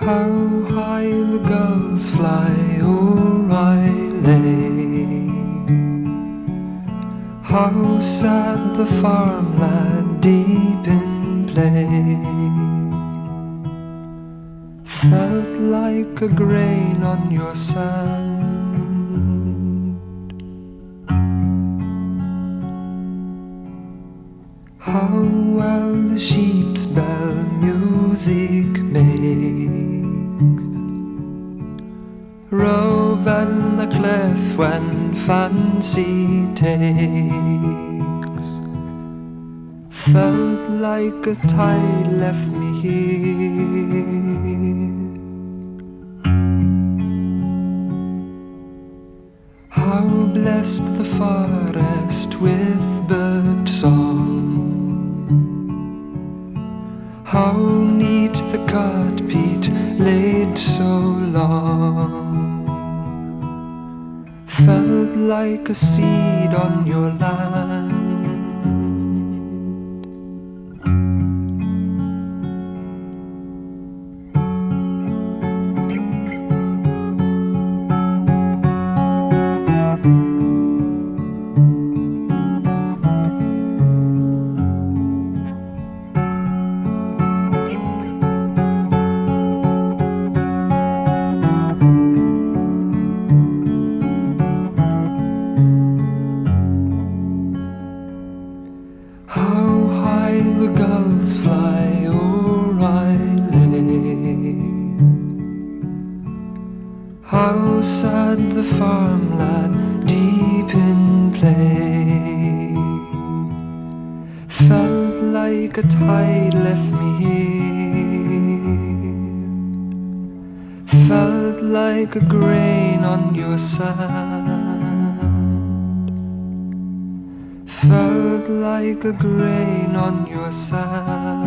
How high the gulls fly O'Reilly, how sad the farmlad deep in play felt like a grain on your sand. How well the sheep's bell music makes, rove and the clef when fancy takes, felt like a tide left me here. How blessed the forest with bird song, how neat the cut peat laid so long, felt like a seed on your land. How high the gulls fly O'Reilly, how sad the farmlad deep in play felt like a tide left me here, felt like a grain on your sand, felt like a grain on your sand.